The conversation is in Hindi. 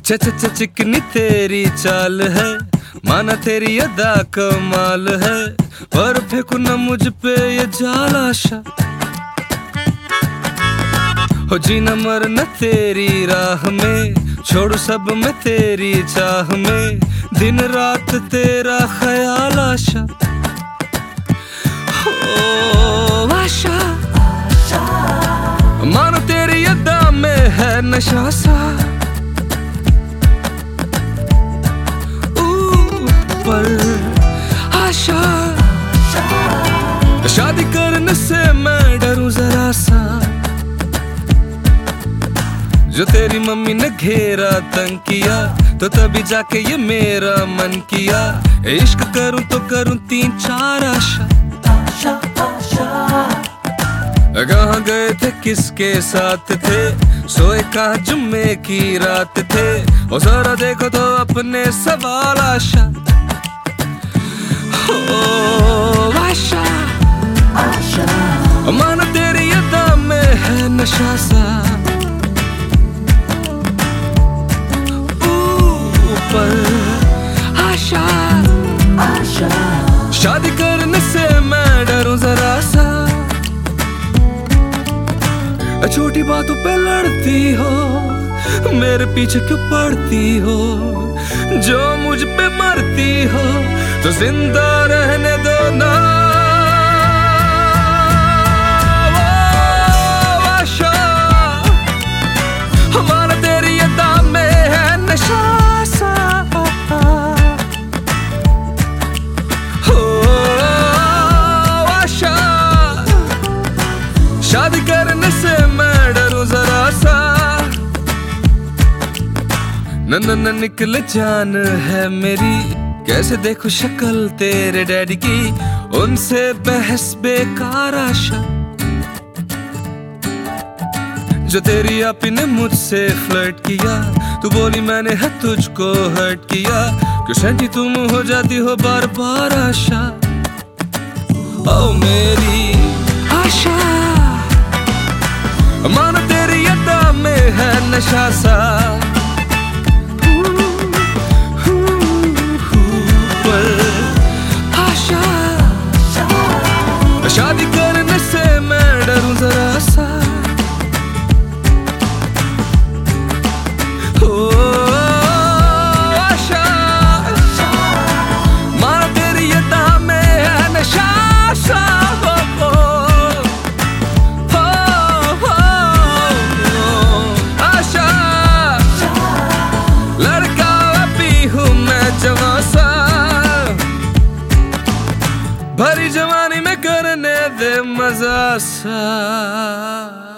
चिकनी तेरी चाल है, माना तेरी अदा कमाल है, पर फेंकू न मुझ पे ये जाल आशा। हो जीना मरना तेरी राह में, छोड़ू सब मैं तेरी चाह में, दिन रात तेरा ख्याल आशा। हो आशा मानो तेरी अदा में है नशा सा, आशा शादी करने से मैं डरूं जरा सा। जो तेरी मम्मी ने घेरा तंग किया, तो तभी जाके ये मेरा मन किया, इश्क करूं तो करूं 3-4 आशा। कहाँ गए थे किसके साथ थे, सोए कहाँ जुम्मे की रात थे, ओ जरा देखो तो अपने सवाल आशा। आशा मानो तेरी अदा में है नशा सा, ऊपर आशा शादी करने से मैं डरूं जरा सा। छोटी बातों पे लड़ती हो, मेरे पीछे क्यों पड़ती हो, जो मुझ पे मरती हो तो जिंदा रहने दो ना। आशा हमारा तेरी अदा में है नशा सा। हो आशा शादी करने से मैं डरूं जरा सा। न निकले जान है मेरी, कैसे देखो शक्ल तेरे डैडी की, उनसे बहस बेकार आशा। जो तेरी आपी ने मुझसे फ्लर्ट किया, तू बोली मैंने है तुझको हर्ट किया, क्यों सेंटी तुम हो जाती हो बार बार आशा। ओ मेरी आशा मानो तेरी अदा में है नशा सा, शादी करने से मैं डरूं जरा सा। हो आशा मानो तेरी अदा में है नशा सा। आशा लड़का अभी हूँ मैं जवां सा, भरी जवानी में करने दे मजा सा।